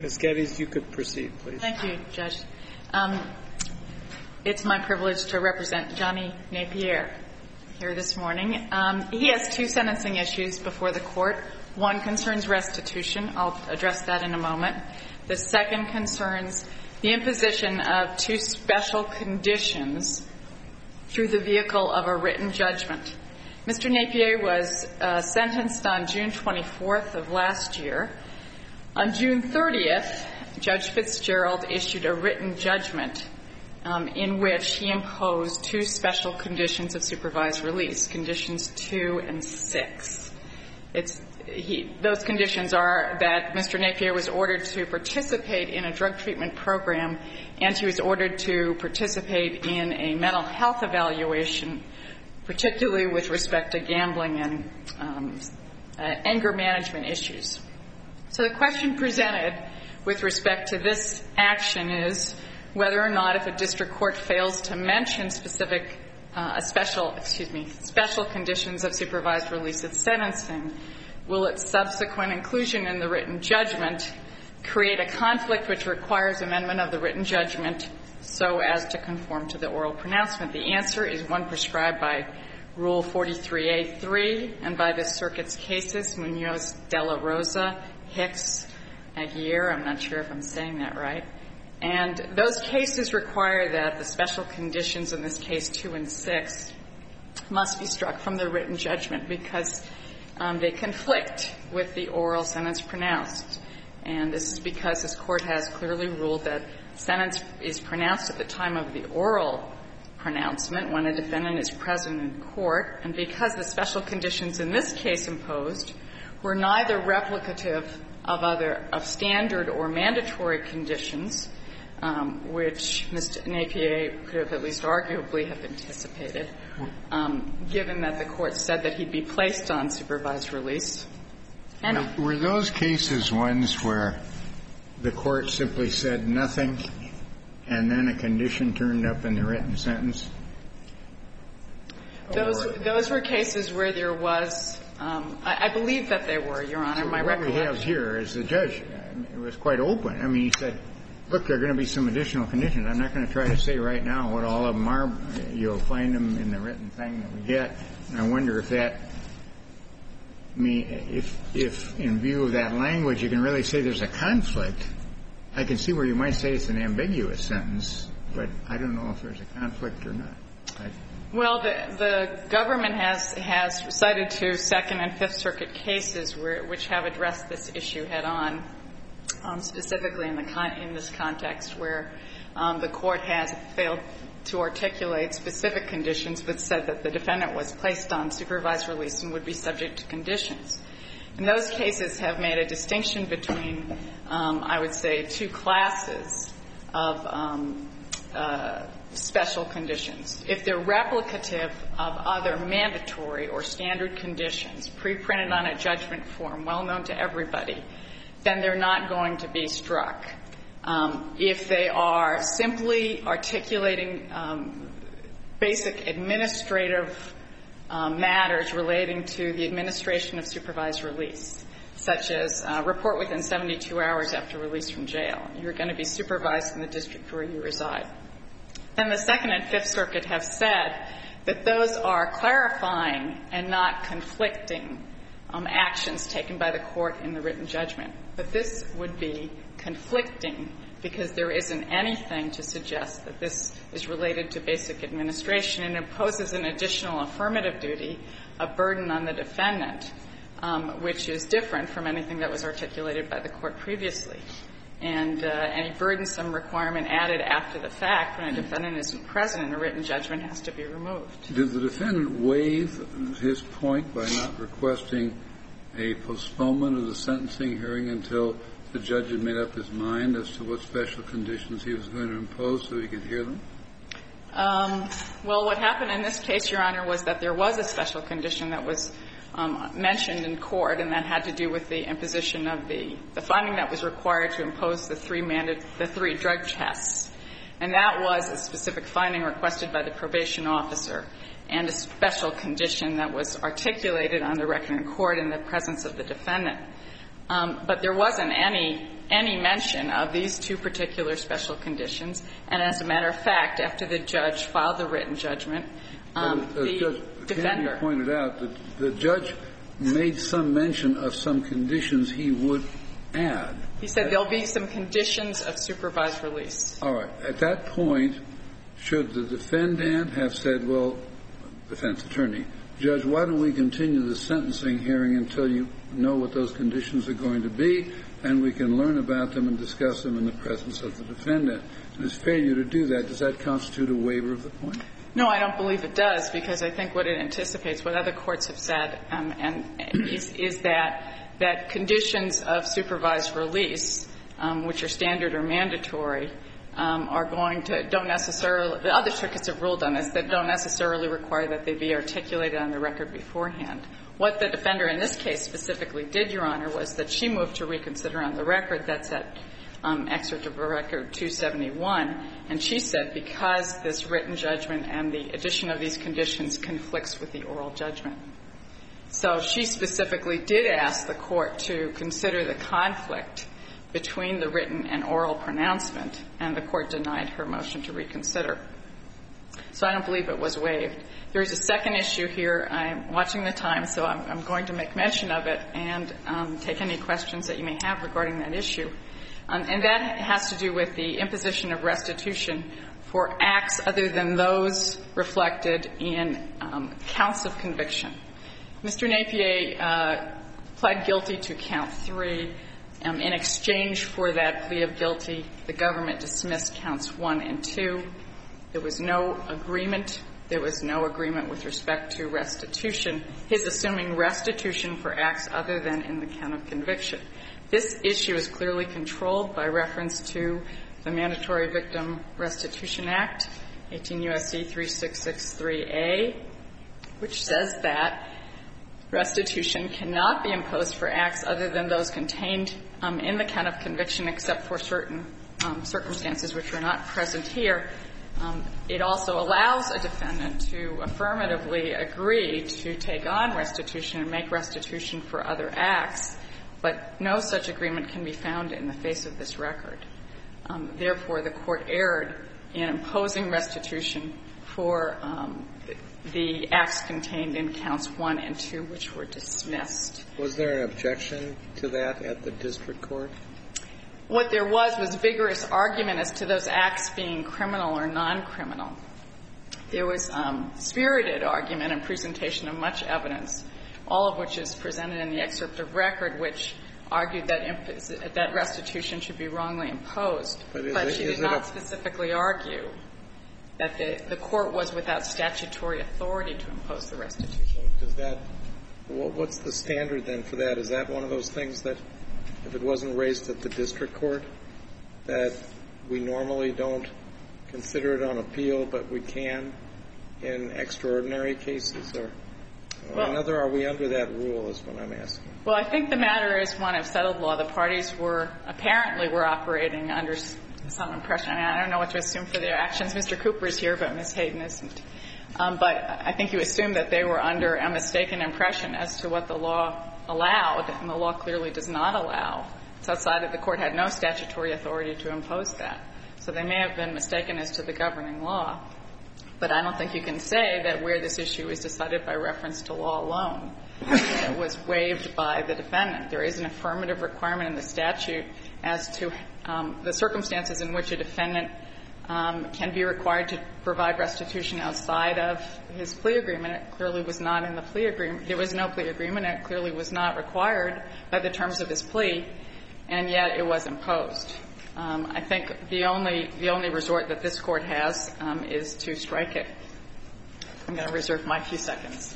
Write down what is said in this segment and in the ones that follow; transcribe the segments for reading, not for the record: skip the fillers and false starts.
Ms. Geddes, you could proceed, please. Thank you, Judge. It's my privilege to represent Johnny Napier here this morning. He has two sentencing issues before the court. One concerns restitution. I'll address that in a moment. The second concerns the imposition of two special conditions through the vehicle of a written judgment. Mr. Napier was sentenced on June 24th of last year. On June 30th, Judge Fitzgerald issued a written judgment in which he imposed two special conditions of supervised release, conditions 2 and 6. Those conditions are that Mr. Napier was ordered to participate in a drug treatment program, and he was ordered to participate in a mental health evaluation, particularly with respect to gambling and anger management issues. So the question presented with respect to this action is whether or not, if a district court fails to mention specific special conditions of supervised release at sentencing, will its subsequent inclusion in the written judgment create a conflict which requires amendment of the written judgment so as to conform to the oral pronouncement? The answer is one prescribed by Rule 43A3 and by this circuit's cases, Munoz de la Rosa, Hicks, Aguirre. I'm not sure if I'm saying that right. And those cases require that the special conditions, in this case 2 and 6, must be struck from the written judgment because they conflict with the oral sentence pronounced. And this is because this Court has clearly ruled that sentence is pronounced at the time of the oral pronouncement when a defendant is present in court, and because the special conditions in this case imposed were neither replicative of standard or mandatory conditions, which Mr. Napier could have at least arguably have anticipated, given that the Court said that he'd be placed on supervised release. And were those cases ones where the Court simply said nothing and then a condition turned up in the written sentence? Those were cases where there was I believe that they were, Your Honor. My recollection. What we have here is the judge was quite open. I mean, he said, look, there are going to be some additional conditions. I'm not going to try to say right now what all of them are. You'll find them in the written thing that we get. And I wonder if that if in view of that language you can really say there's a conflict. I can see where you might say it's an ambiguous sentence, but I don't know if there's a conflict or not. Well, the government has cited two Second and Fifth Circuit cases which have addressed this issue head-on, specifically in this context where the Court has failed to articulate specific conditions but said that the defendant was placed on supervised release and would be subject to conditions. And those cases have made a distinction between, I would say, two classes of special conditions. If they're replicative of other mandatory or standard conditions pre-printed on a judgment form well known to everybody, then they're not going to be struck. If they are simply articulating basic administrative matters relating to the administration of supervised release, such as report within 72 hours after release from jail, you're going to be supervised in the district where you reside. And the Second and Fifth Circuit have said that those are clarifying and not conflicting actions taken by the Court in the written judgment. But this would be conflicting because there isn't anything to suggest that this is related to basic administration and imposes an additional affirmative duty, a burden on the defendant, which is different from anything that was articulated by the Court previously. And any burdensome requirement added after the fact when a defendant isn't present in a written judgment has to be removed. Did the defendant waive his point by not requesting a postponement of the sentencing hearing until the judge had made up his mind as to what special conditions he was going to impose so he could hear them? Well, what happened in this case, Your Honor, was that there was a special condition that was mentioned in court, and that had to do with the imposition of the finding that was required to impose the three drug tests. And that was a specific finding requested by the probation officer and a special condition that was articulated on the record in court in the presence of the defendant. But there wasn't any mention of these two particular special conditions. And as a matter of fact, after the judge filed the written judgment, the defender pointed out that the judge made some mention of some conditions he would add. He said there'll be some conditions of supervised release. All right. At that point, should the defendant have said, well, defense attorney, Judge, why don't we continue the sentencing hearing until you know what those conditions are going to be, and we can learn about them and discuss them in the presence of the defendant? And his failure to do that, does that constitute a waiver of the point? No, I don't believe it does, because I think what it anticipates, what other courts have said, is that conditions of supervised release, which are standard or mandatory, are going to don't necessarily – the other circuits have ruled on this – that don't necessarily require that they be articulated on the record beforehand. What the defender in this case specifically did, Your Honor, was that she moved to reconsider on the record. That's at excerpt of record 271. And she said because this written judgment and the addition of these conditions conflicts with the oral judgment. So she specifically did ask the court to consider the conflict between the written and oral pronouncement, and the court denied her motion to reconsider. So I don't believe it was waived. There is a second issue here. I'm watching the time, so I'm going to make mention of it and take any questions that you may have regarding that issue. And that has to do with the imposition of restitution for acts other than those reflected in counts of conviction. Mr. Napier pled guilty to count 3. In exchange for that plea of guilty, the government dismissed counts 1 and 2. There was no agreement. There was no agreement with respect to restitution. His assuming restitution for acts other than in the count of conviction. This issue is clearly controlled by reference to the Mandatory Victim Restitution Act, 18 U.S.C. 3663A, which says that restitution cannot be imposed for acts other than those contained in the count of conviction except for certain circumstances which are not present here. It also allows a defendant to affirmatively agree to take on restitution and make restitution for other acts, but no such agreement can be found in the face of this record. Therefore, the court erred in imposing restitution for the acts contained in counts 1 and 2, which were dismissed. Was there an objection to that at the district court? What there was vigorous argument as to those acts being criminal or non-criminal. There was spirited argument and presentation of much evidence, all of which is presented in the excerpt of record, which argued that restitution should be wrongly imposed. But she did not specifically argue that the court was without statutory authority to impose the restitution. Does that – what's the standard then for that? Is that one of those things that if it wasn't raised at the district court, that we normally don't consider it on appeal, but we can in extraordinary cases? Or are we under that rule is what I'm asking. Well, I think the matter is one of settled law. The parties were operating under some impression. I don't know what to assume for their actions. Mr. Cooper is here, but Ms. Hayden isn't. But I think you assume that they were under a mistaken impression as to what the law allowed, and the law clearly does not allow. It's outside of the court had no statutory authority to impose that. So they may have been mistaken as to the governing law. But I don't think you can say that where this issue is decided by reference to law alone, it was waived by the defendant. There is an affirmative requirement in the statute as to the circumstances in which a defendant can be required to provide restitution outside of his plea agreement. It clearly was not in the plea agreement. There was no plea agreement. It clearly was not required by the terms of his plea, and yet it was imposed. I think the only resort that this Court has is to strike it. I'm going to reserve my few seconds.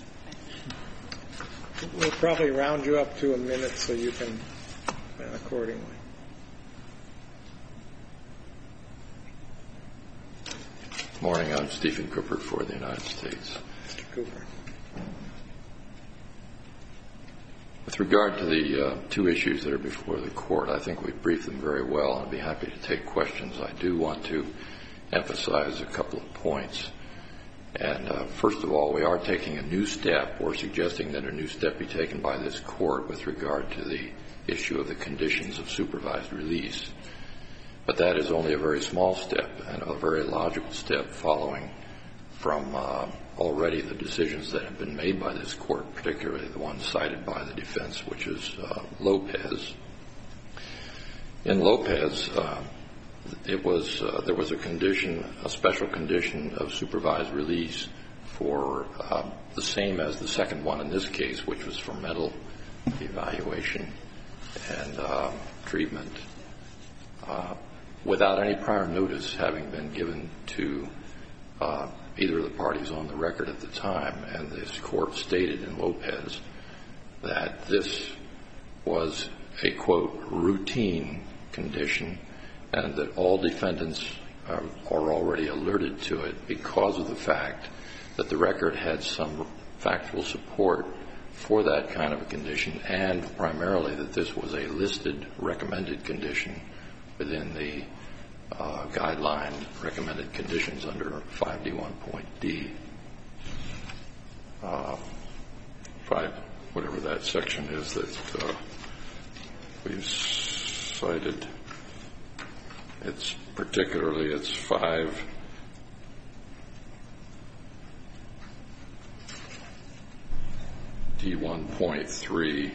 We'll probably round you up to a minute so you can accordingly. Good morning. I'm Stephen Cooper for the United States. Mr. Cooper. With regard to the two issues that are before the Court, I think we've briefed them very well. I'd be happy to take questions. I do want to emphasize a couple of points. And first of all, we are taking a new step or suggesting that a new step be taken by this Court with regard to the issue of the conditions of supervised release. But that is only a very small step and a very logical step following from already the decisions that have been made by this court, particularly the one cited by the defense, which is Lopez. In Lopez, there was a condition, a special condition of supervised release for the same as the second one in this case, which was for mental evaluation and treatment, without any prior notice having been given to either of the parties on the record at the time. And this court stated in Lopez that this was a, quote, routine condition, and that all defendants are already alerted to it because of the fact that the record had some factual support for that kind of a condition, and primarily that this was a listed recommended condition within the guideline recommended conditions under 5D1.D. Whatever that section is that we've cited. It's 5D1.3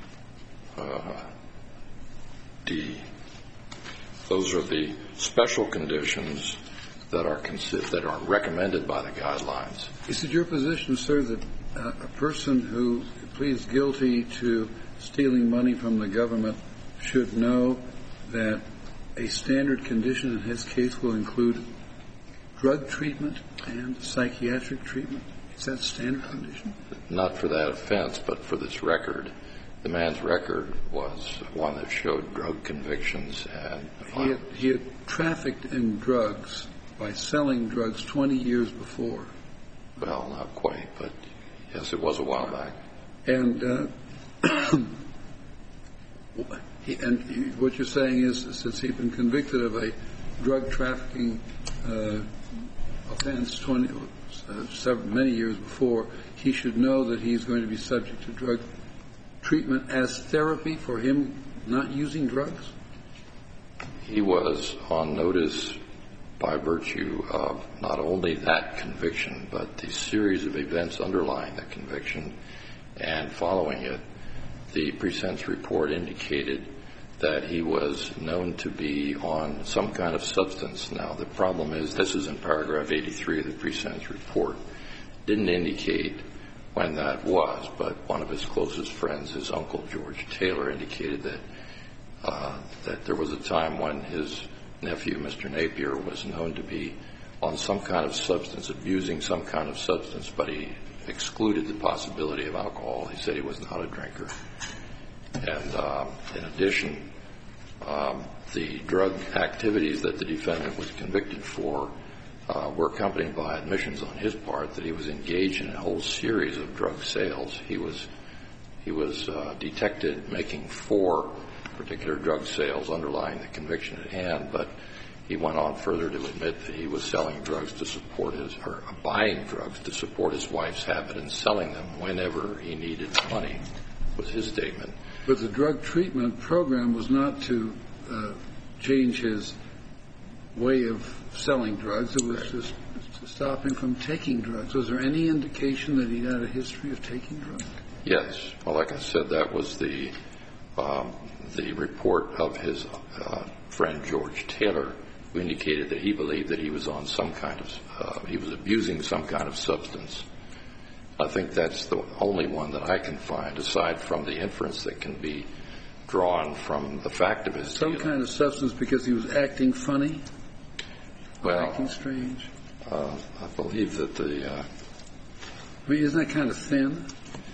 D. Those are the special conditions that are recommended by the guidelines. Is it your position, sir, that a person who pleads guilty to stealing money from the government should know that a standard condition in his case will include drug treatment and psychiatric treatment? Is that a standard condition? Not for that offense, but for this record. The man's record was one that showed drug convictions. And he had trafficked in drugs by selling drugs 20 years before. Well, not quite, but yes, it was a while back. And what you're saying is, since he'd been convicted of a drug trafficking offense many years before, he should know that he's going to be subject to drug treatment as therapy for him not using drugs? He was on notice by virtue of not only that conviction, but the series of events underlying the conviction. And following it, the pre-sentence report indicated that he was known to be on some kind of substance. Now, the problem is, this is in paragraph 83 of the pre-sentence report. Didn't indicate when that was, but one of his closest friends, his uncle, George Taylor, indicated that there was a time when his nephew, Mr. Napier, was known to be on some kind of substance, abusing some kind of substance, but he excluded the possibility of alcohol. He said he was not a drinker. And in addition, the drug activities that the defendant was convicted for were accompanied by admissions on his part that he was engaged in a whole series of drug sales. He was detected making 4 particular drug sales underlying the conviction at hand, but he went on further to admit that he was selling drugs to support or buying drugs to support his wife's habit and selling them whenever he needed money, was his statement. But the drug treatment program was not to change his way of selling drugs. It was just to stop him from taking drugs. Was there any indication that he had a history of taking drugs? Yes. Well, like I said, that was the report of his friend George Taylor, who indicated that he believed that he was on some kind of he was abusing some kind of substance. I think that's the only one that I can find, aside from the inference that can be drawn from the fact of his some kind of substance because he was acting funny, well, acting strange. I believe that I mean, isn't that kind of thin?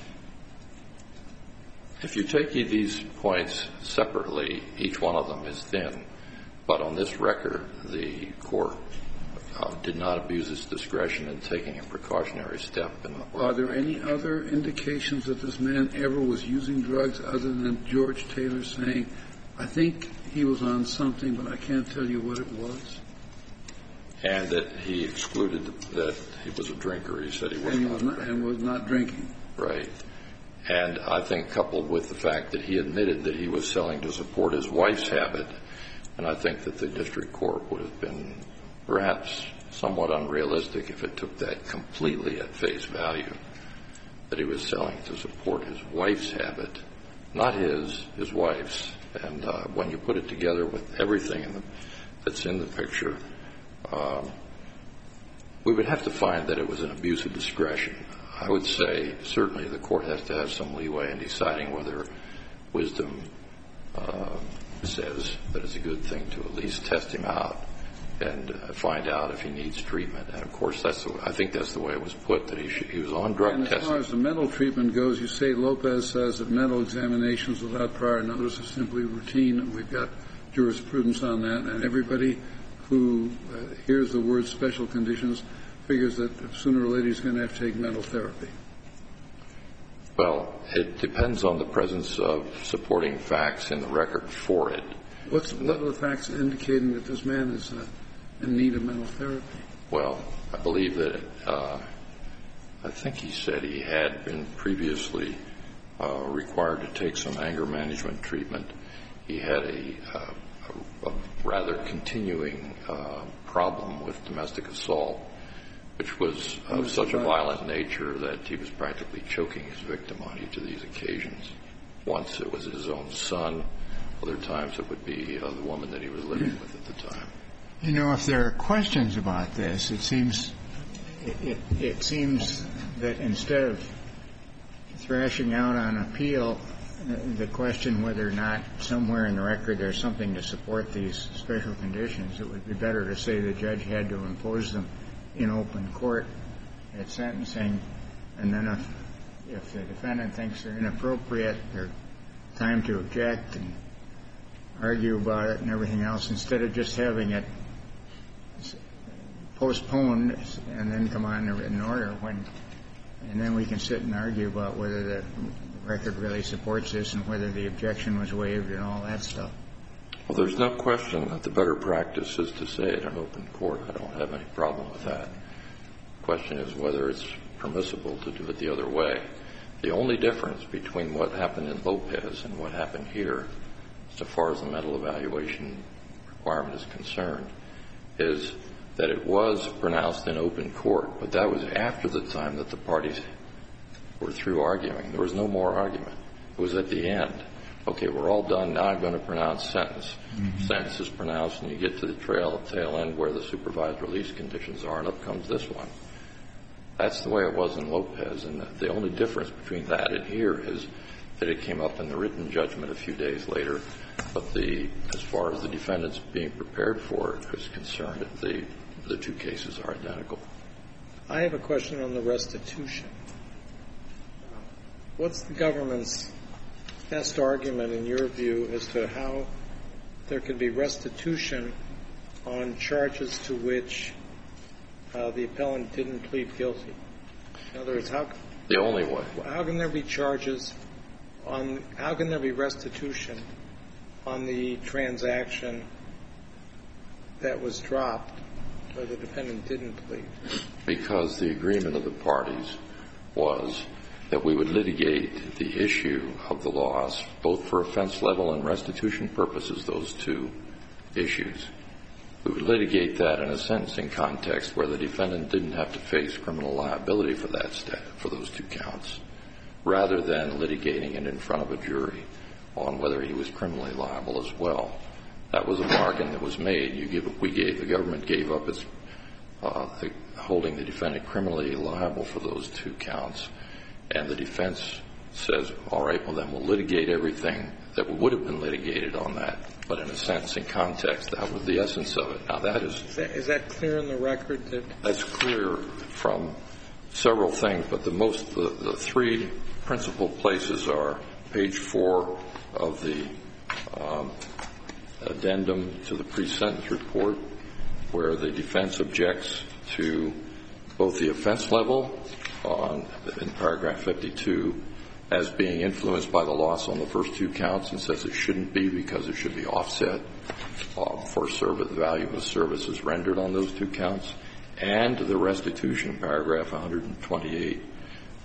If you take these points separately, each one of them is thin. But on this record, the court did not abuse its discretion in taking a precautionary step. Are there any other indications that this man ever was using drugs other than George Taylor saying, I think he was on something, but I can't tell you what it was? And that he excluded that he was a drinker. He said he was not. And was not drinking. Right. And I think coupled with the fact that he admitted that he was selling to support his wife's habit, and I think that the district court would have been perhaps somewhat unrealistic if it took that completely at face value, that he was selling to support his wife's habit, not his wife's. And when you put it together with everything that's in the picture, we would have to find that it was an abuse of discretion. I would say certainly the court has to have some leeway in deciding whether wisdom says that it's a good thing to at least test him out and find out if he needs treatment. And, of course, I think that's the way it was put, that he was on drug testing. And as far as the mental treatment goes, you say Lopez says that mental examinations without prior notice are simply routine. We've got jurisprudence on that. And everybody who hears the word special conditions figures that sooner or later he's going to have to take mental therapy. Well, it depends on the presence of supporting facts in the record for it. What are the facts indicating that this man is in need of mental therapy? Well, I believe that I think he said he had been previously required to take some anger management treatment. He had a rather continuing problem with domestic assault, which was of such a violent nature that he was practically choking his victim on each of these occasions. Once it was his own son. Other times it would be the woman that he was living with at the time. You know, if there are questions about this, it seems that instead of thrashing out on appeal the question whether or not somewhere in the record there's something to support these special conditions, it would be better to say the judge had to impose them in open court at sentencing, and then if the defendant thinks they're inappropriate, there's time to object and argue about it and everything else, instead of just having it postponed and then come on in a written order, and then we can sit and argue about whether the record really supports this and whether the objection was waived and all that stuff. Well, there's no question that the better practice is to say it in open court. I don't have any problem with that. The question is whether it's permissible to do it the other way. The only difference between what happened in Lopez and what happened here, so far as the mental evaluation requirement is concerned, is that it was pronounced in open court, but that was after the time that the parties were through arguing. There was no more argument. It was at the end. Okay, we're all done. Now I'm going to pronounce sentence. Mm-hmm. Sentence is pronounced, and you get to the tail end where the supervised release conditions are, and up comes this one. That's the way it was in Lopez, and the only difference between that and here is that it came up in the written judgment a few days later. But as far as the defendants being prepared for it is concerned, the two cases are identical. I have a question on the restitution. What's the government's best argument, in your view, as to how there can be restitution on charges to which the appellant didn't plead guilty? In other words, the only way. How can there be charges on? How can there be restitution on the transaction that was dropped where the defendant didn't plead? Because the agreement of the parties was that we would litigate the issue of the loss, both for offense level and restitution purposes, those two issues. We would litigate that in a sentencing context where the defendant didn't have to face criminal liability for those two counts, rather than litigating it in front of a jury on whether he was criminally liable as well. That was a bargain that was made. The government gave up its holding the defendant criminally liable for those two counts, and the defense says, all right, well, then we'll litigate everything that would have been litigated on that, but in a sentencing context. That was the essence of it. Now, Is that clear in the record? That's clear from several things, but the three principal places are page 4 of the addendum to the pre-sentence report, where the defense objects to both the offense level in paragraph 52 as being influenced by the loss on the first two counts, and says it shouldn't be because it should be offset for the value of services rendered on those two counts, and the restitution paragraph 128,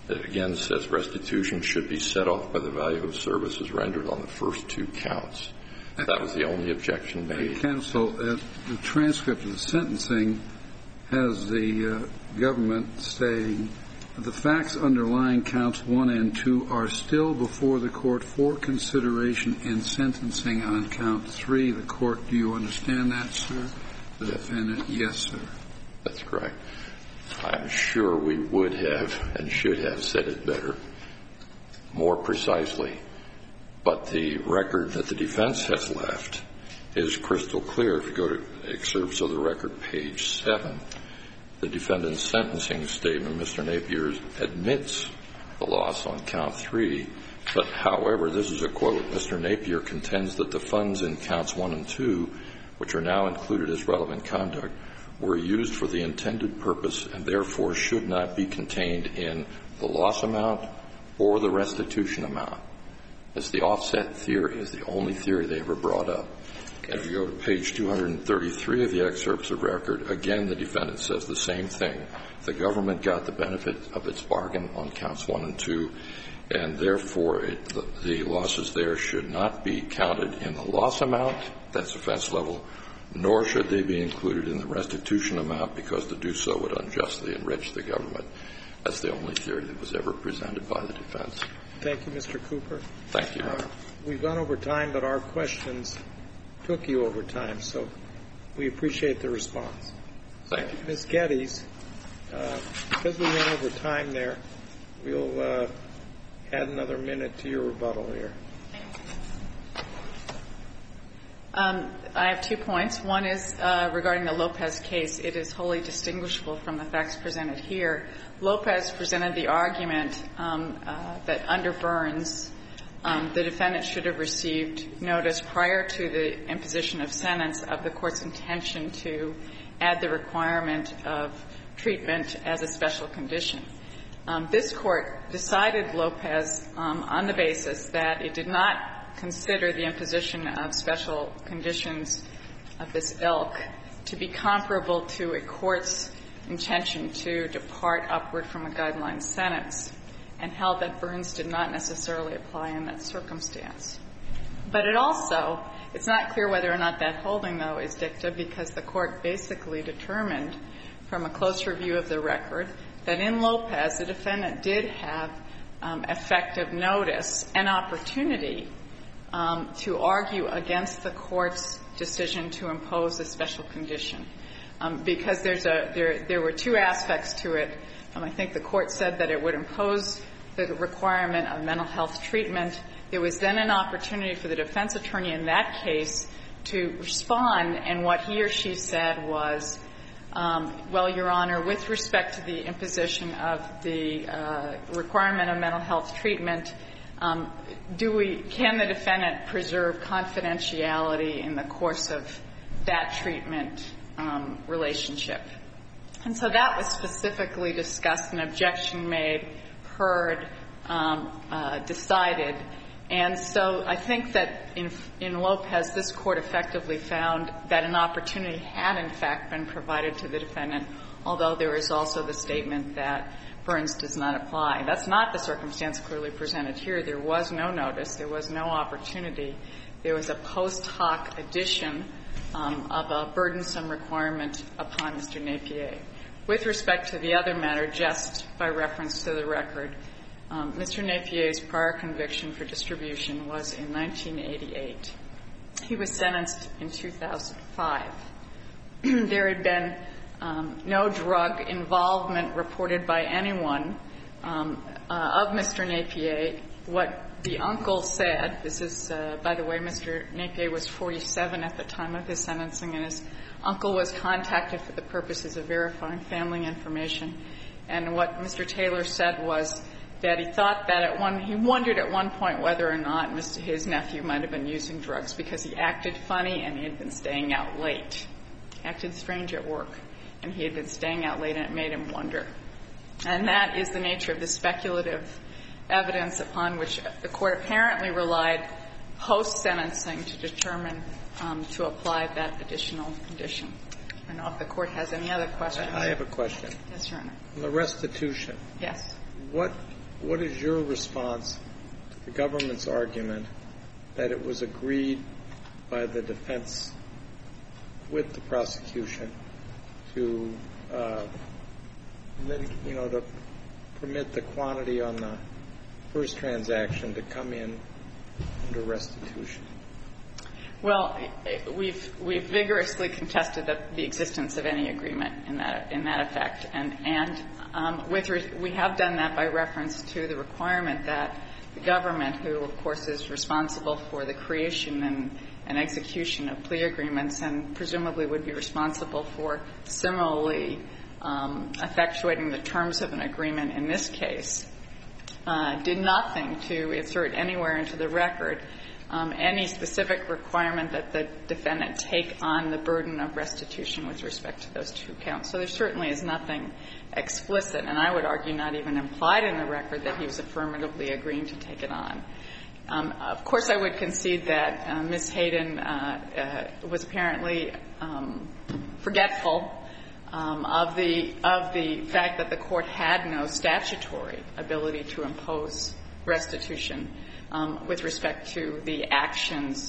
It again says restitution should be set off by the value of services rendered on the first 2 counts. That was the only objection made. Counsel, the transcript of the sentencing has the government saying the facts underlying counts 1 and 2 are still before the court for consideration in sentencing on count 3. The court, do you understand that, sir? The defendant, yes, sir. That's correct. I'm sure we would have and should have said it better, more precisely. But the record that the defense has left is crystal clear. If you go to excerpts of the record, page 7, the defendant's sentencing statement, Mr. Napier admits the loss on count 3. But, however, this is a quote. Mr. Napier contends that the funds in counts 1 and 2, which are now included as relevant conduct, were used for the intended purpose and therefore should not be contained in the loss amount or the restitution amount. It's the offset theory is the only theory they ever brought up. And if you go to page 233 of the excerpts of record, again the defendant says the same thing. The government got the benefit of its bargain on counts 1 and 2, and therefore the losses there should not be counted in the loss amount, that's offense level, nor should they be included in the restitution amount because to do so would unjustly enrich the government. That's the only theory that was ever presented by the defense. Thank you, Mr. Cooper. Thank you, Your Honor. We've gone over time, but our questions took you over time, so we appreciate the response. Thank you. Ms. Geddes, because we went over time there, we'll add another minute to your rebuttal here. I have 2 points. One is regarding the Lopez case. It is wholly distinguishable from the facts presented here. Lopez presented the argument that under Burns, the defendant should have received notice prior to the imposition of sentence of the court's intention to add the requirement of treatment as a special condition. This court decided Lopez on the basis that it did not consider the imposition of special conditions of this ilk to be comparable to a court's intention to depart upward from a guideline sentence, and held that Burns did not necessarily apply in that circumstance. But it's not clear whether or not that holding, though, is dicta, because the court basically determined from a close review of the record that in Lopez the defendant did have effective notice and opportunity to argue against the court's decision to impose a special condition. Because there were 2 aspects to it. I think the court said that it would impose the requirement of mental health treatment. There was then an opportunity for the defense attorney in that case to respond, and what he or she said was, well, Your Honor, with respect to the imposition of the requirement of mental health treatment, can the defendant preserve confidentiality in the course of that treatment relationship? And so that was specifically discussed, an objection made, heard, decided. And so I think that in Lopez, this court effectively found that an opportunity had, in fact, been provided to the defendant, although there is also the statement that Burns does not apply. That's not the circumstance clearly presented here. There was no notice. There was no opportunity. There was a post hoc addition of a burdensome requirement upon Mr. Napier. With respect to the other matter, just by reference to the record, Mr. Napier's prior conviction for distribution was in 1988. He was sentenced in 2005. There had been no drug involvement reported by anyone of Mr. Napier. What the uncle said, this is, by the way, Mr. Napier was 47 at the time of his sentencing, and his uncle was contacted for the purposes of verifying family information. And what Mr. Taylor said was that he thought that he wondered at one point whether or not his nephew might have been using drugs because he acted funny and he had been staying out late. He acted strange at work, and he had been staying out late, and it made him wonder. And that is the nature of the speculative evidence upon which the court apparently relied post-sentencing to determine to apply that additional condition. I don't know if the court has any other questions. I have a question. Yes, Your Honor. On the restitution. Yes. What what is your response to the government's argument that it was agreed by the defense with the prosecution to, to permit the quantity on the first transaction to come in under restitution? Well, we've vigorously contested the existence of any agreement in that effect, and we have done that by reference to the requirement that the government, who of course is responsible for the creation and execution of plea agreements, and presumably would be responsible for similarly effectuating the terms of an agreement in this case, did nothing to insert anywhere into the record any specific requirement that the defendant take on the burden of restitution with respect to those two counts. So there certainly is nothing explicit, and I would argue not even implied in the record, that he was affirmatively agreeing to take it on. Of course, I would concede that Ms. Hayden was apparently forgetful of the fact that the court had no statutory ability to impose restitution with respect to the actions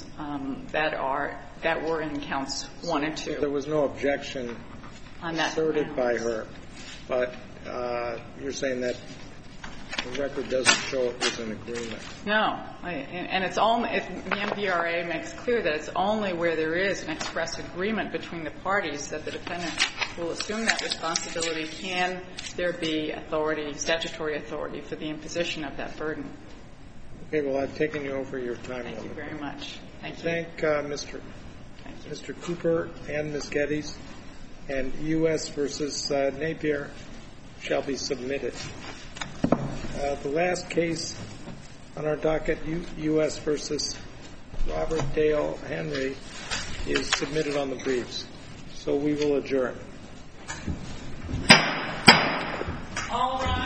that were in counts 1 and 2. There was no objection asserted by her, but you're saying that the record doesn't show it was an agreement. No. And it's only, if the MVRA makes clear that it's only where there is an express agreement between the parties that the defendant will assume that responsibility, can there be authority, statutory authority, for the imposition of that burden. Okay. Well, I've taken you over your time. Thank you very much. Thank you. Thank Mr. Cooper and Ms. Geddes. And U.S. versus Napier shall be submitted. The last case on our docket, U.S. versus Robert Dale Henry, is submitted on the briefs. So we will adjourn. All rise.